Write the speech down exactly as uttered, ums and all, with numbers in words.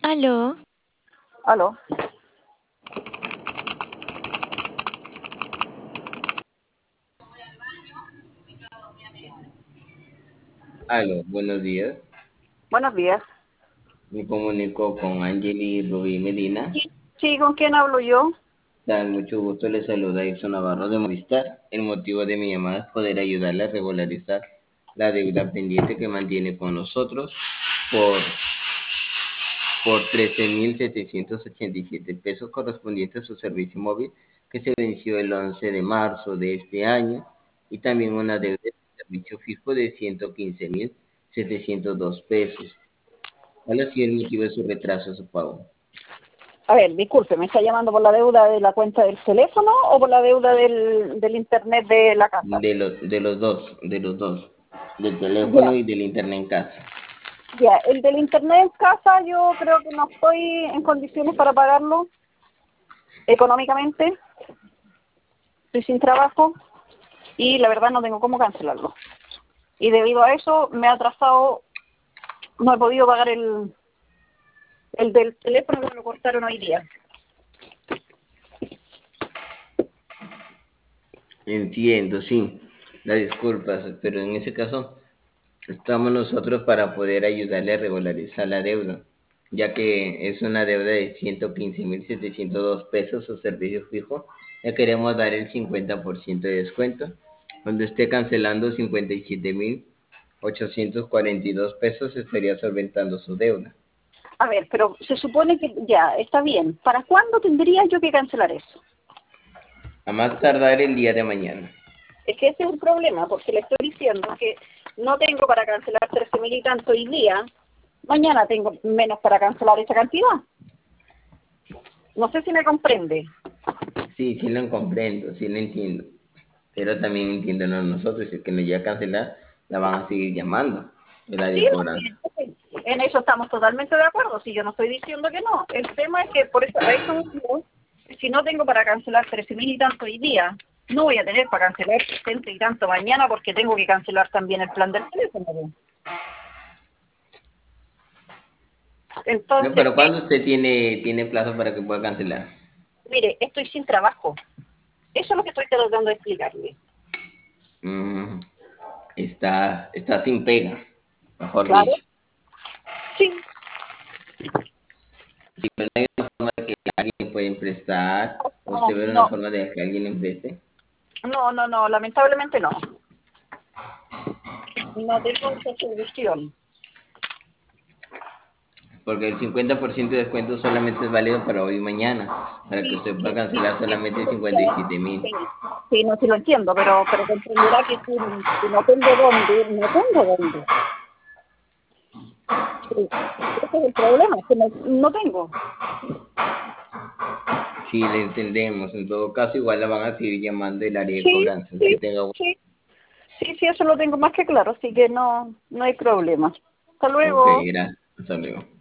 Aló, Aló. Aló, buenos días. Buenos días. Me comunico con Angeli Rubí Medina. Sí, sí, ¿con quién hablo yo? Tal, mucho gusto, le saluda Ibson Navarro de Movistar. El motivo de mi llamada es poder ayudarle a regularizar la deuda pendiente que mantiene con nosotros por, por trece mil setecientos ochenta y siete pesos correspondiente a su servicio móvil que se venció el once de marzo de este año y también una deuda de servicio fijo de ciento quince mil setecientos dos pesos. ¿Cuál ha sido el motivo de su retraso a su pago? A ver, disculpe, ¿me está llamando por la deuda de la cuenta del teléfono o por la deuda del, del internet de la casa? De los, de los dos, de los dos, del teléfono Ya, y del internet en casa. ya. El del internet en casa yo creo que no estoy en condiciones para pagarlo económicamente. Estoy sin trabajo y la verdad no tengo cómo cancelarlo. Y debido a eso me ha atrasado, no he podido pagar el, el del teléfono que me lo cortaron hoy día. Entiendo, sí, las disculpas, pero en ese caso estamos nosotros para poder ayudarle a regularizar la deuda, ya que es una deuda de ciento quince mil setecientos dos pesos o servicio fijo. Le queremos dar el cincuenta por ciento de descuento. Cuando esté cancelando cincuenta y siete mil ochocientos cuarenta y dos pesos, estaría solventando su deuda. A ver, pero se supone que ya está bien. ¿Para cuándo tendría yo que cancelar eso? A más tardar el día de mañana. Es que ese es el problema, porque le estoy diciendo que no tengo para cancelar trece mil y tanto hoy día, mañana tengo menos para cancelar esa cantidad. No sé si me comprende. Sí, sí lo comprendo, sí lo entiendo. Pero también entiendo ¿no? nosotros, si es que nos llega a cancelar, la van a seguir llamando. Y la Sí, de no, cobranza. sí, en eso estamos totalmente de acuerdo, si yo no estoy diciendo que no. El tema es que por eso, a eso mismo, si no tengo para cancelar trece mil y tanto hoy día, no voy a tener para cancelar sesenta y tanto mañana porque tengo que cancelar también el plan del teléfono. No, Entonces, pero ¿cuándo usted tiene, tiene plazo para que pueda cancelar? mire, estoy sin trabajo. Eso es lo que estoy tratando de explicarle. Mm, está, está sin pega, mejor Claro, dicho. sí. Si no hay una forma de que alguien pueda prestar, o No, usted ve una no, forma de que alguien le preste. no, no, no, lamentablemente no. No tengo esa solución. Porque el cincuenta por ciento de descuento solamente es válido para hoy y mañana, para que Sí, usted pueda sí, sí, cancelar sí, solamente sí, cincuenta y siete sí, mil. sí, no, sí lo entiendo, pero, pero comprenderá que si, si no tengo dónde, no tengo dónde. Sí, ese es el problema, que no, no tengo. Sí, le entendemos. En todo caso, igual la van a seguir llamando el área de Sí, cobranzas. Que sí, tenga sí, sí, sí, eso lo tengo más que claro, así que no, no hay problema. Hasta Ok, luego. gracias. Hasta luego.